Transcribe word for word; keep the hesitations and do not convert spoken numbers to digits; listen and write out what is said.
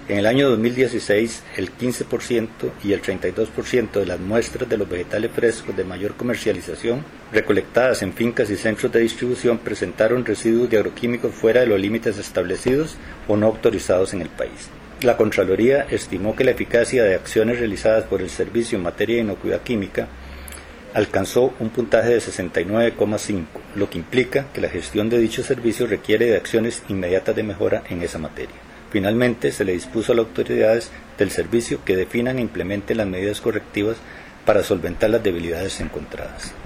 En el año dos mil dieciséis, el quince por ciento y el treinta y dos por ciento de las muestras de los vegetales frescos de mayor comercialización, recolectadas en fincas y centros de distribución, presentaron residuos de agroquímicos fuera de los límites establecidos o no autorizados en el país. La Contraloría estimó que la eficacia de acciones realizadas por el servicio en materia de inocuidad química alcanzó un puntaje de sesenta y nueve coma cinco, lo que implica que la gestión de dicho servicio requiere de acciones inmediatas de mejora en esa materia. Finalmente, se le dispuso a las autoridades del servicio que definan e implementen las medidas correctivas para solventar las debilidades encontradas.